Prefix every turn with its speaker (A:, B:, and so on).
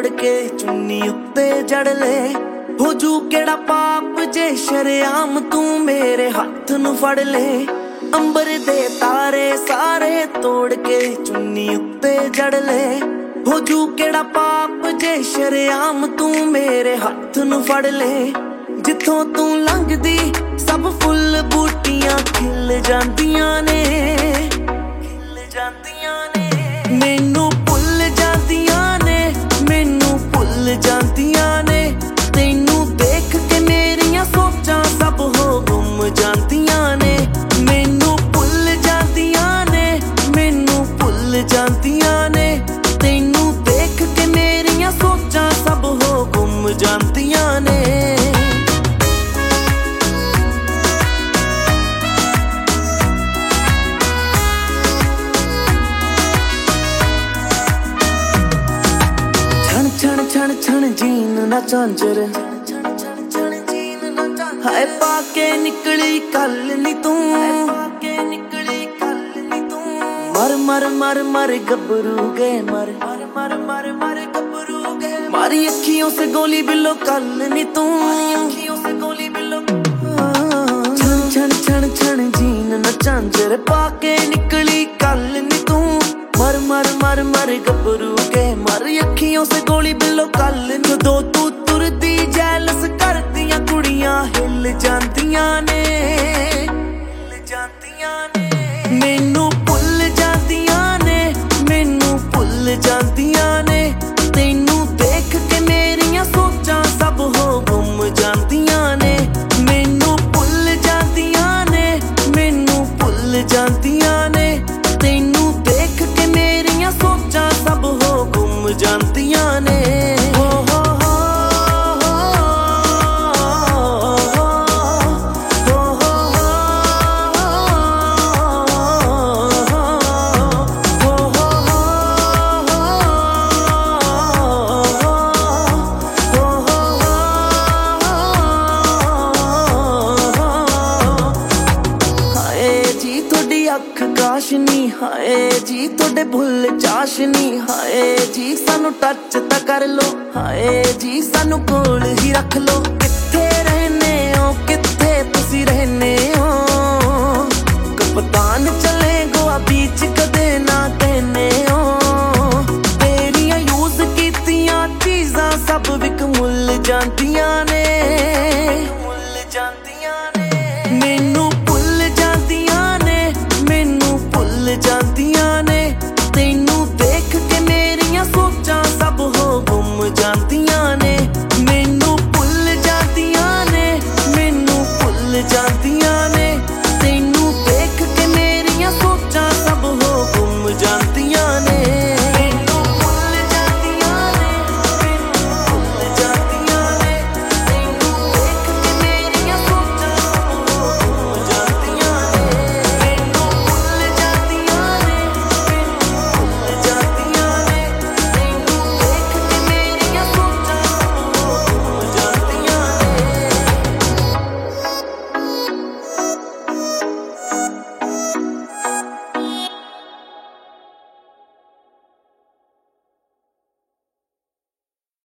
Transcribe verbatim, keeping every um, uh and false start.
A: ਤੋੜ ਕੇ ਚੁੰਨੀ ਉੱਤੇ ਜੜ ਲੈ ਹੋ ਜੂ ਕਿਹੜਾ ਪਾਪ ਜੇ ਸ਼ਰੇਆਮ ਤੂੰ ਮੇਰੇ ਹੱਥ ਨੂੰ ਫੜ ਲੈ ਅੰਬਰ ਦੇ ਤਾਰੇ ਸਾਰੇ ਤੋੜ ਕੇ ਚੁੰਨੀ ਉੱਤੇ ਜੜ ਲੈ ਹੋ ਜੂ ਕਿਹੜਾ ਪਾਪ ਜੇ ਸ਼ਰੇਆਮ ਤੂੰ ਮੇਰੇ ਹੱਥ ਨੂੰ ਫੜ ਲੈ ਜਿੱਥੋਂ ਤੂੰ ਲੰਘਦੀ ਸਭ ਫੁੱਲ ਬੂਟੀਆਂ ਖਿਲ ਜਾਂਦੀਆਂ ਨੇ ਖਿਲ ਜਾਂਦੀਆਂ ਨੇ ਮੈਨੂੰ ਭੁੱਲ ਜਾਂਦੀਆਂ ਨੇ ਮੈਨੂੰ ਭੁੱਲ ਜਾਂਦੀਆਂ ਨੇ ਤੈਨੂੰ ਦੇਖ ਕੇ ਮੇਰੀਆਂ ਸੋਚਾਂ ਸਭ ਹੋ ਗੁੰਮ ਜਾਂਦੀਆਂ ਨੇ ਮੈਨੂੰ ਭੁੱਲ ਜਾਂਦੀਆਂ ਨੇ ਮੈਨੂੰ ਭੁੱਲ ਜਾਂਦੀਆਂ ਨੇ ਤੈਨੂੰ ਦੇਖ ਕੇ ਮੇਰੀਆਂ ਸੋਚਾਂ ਸਭ ਹੋ ਗੁੰਮ ਜਾਂਦੀਆਂ ਨੇ ਛਣ ਛਣ ਛਣ ਜੀਨ ਨਾ ਝਾਂਜਰ ਹਾਏ ਪਾ ਕੇ ਨਿਕਲੀ ਕੱਲ ਨੀ ਤੂੰ ਮਰ ਮਰ ਮਰ ਮਰ ਗੱਭਰੂ ਗਏ ਮਰ ਮਰ ਮਰ ਮਰ ਮਰ ਗੱਭਰੂ ਗਏ ਮਾਰੀ ਅੱਖੀਆਂ ਸੇ ਗੋਲੀ ਬਿੱਲੋ ਕੱਲ ਨੀ ਤੂੰ ਅੱਖੀਆਂ ਸੇ ਗੋਲੀ ਬਿੱਲੋ ਛਣ ਛਣ ਛਣ ਛਣ ਜੀਨ ਨਾ ਝਾਂਜਰ ਪਾ ਕੇ ਨਿਕਲੀ ਕੱਲ ਨੀ ਤੂੰ ਮਰ ਮਰ ਮਰ ਮਰ ਗੱਭਰੂ ਗਏ ਮਰ ਅੱਖੀਆਂ ਸੇ ਗੋਲੀ ਬਿੱਲੋ ਕੱਲ ਜਦੋਂ ਤੂੰ ਤੁਰਦੀ ਜੈਲਸ ਕਰਦੀਆਂ ਕੁੜੀਆਂ ਹਿੱਲ ਜਾਂਦੀਆਂ ਨੇ ਹਿੱਲ ਜਾਂਦੀਆਂ ਨੇ ਮੈਨੂੰ ਭੁੱਲ ਜਾਂਦੀਆਂ ਨੇ ਮੈਨੂੰ ਭੁੱਲ ਜਾਂਦੀਆਂ ਨੇ ਤੈਨੂੰ ਦੇਖ ਕੇ ਮੇਰੀਆਂ ਸੋਚਾਂ ਸਭ ਹੋ ਗੁੰਮ ਜਾਂਦੀਆਂ ਨੇ ਮੈਨੂੰ ਭੁੱਲ ਜਾਂਦੀਆਂ ਨੇ ਮੈਨੂੰ ਭੁੱਲ ਜਾਂਦੀਆਂ ਨੇ ਤੈਨੂੰ ਦੇਖ ਕੇ ਮੇਰੀਆਂ ਸੋਚਾਂ ਸਭ ਹੋ ਗੁੰਮ ਜਾਂਦੀਆਂ ਨੇ ਅੱਖ ਕਾਸ਼ਨੀ ਹਾਏ ਜੀ ਤੁਹਾਡੇ ਭੁੱਲ ਚਾਸ਼ਨੀ ਹਾਏ ਜੀ ਸਾਨੂੰ ਟੱਚ ਤਾਂ ਕਰ ਲੋ ਹਾਏ ਜੀ ਸਾਨੂੰ ਕੋਲ ਹੀ ਰੱਖ ਲੋ ਕਿੱਥੇ ਰਹਿੰਦੇ ਹੋ ਕਿੱਥੇ ਤੁਸੀਂ ਰਹਿੰਦੇ ਹੋ ਕਪਤਾਨ ਚਲੇ ਗੋਆ ਬੀਚ ਕਦੇ ਨਾ ਕਹਿੰਦੇ ਹੋ ਤੇਰੀਆਂ ਯੂਜ਼ ਕੀਤੀਆਂ ਚੀਜ਼ਾਂ ਸਭ ਵਿਕ ਮੁੱਲ ਜਾਂਦੀਆਂ ਨੇ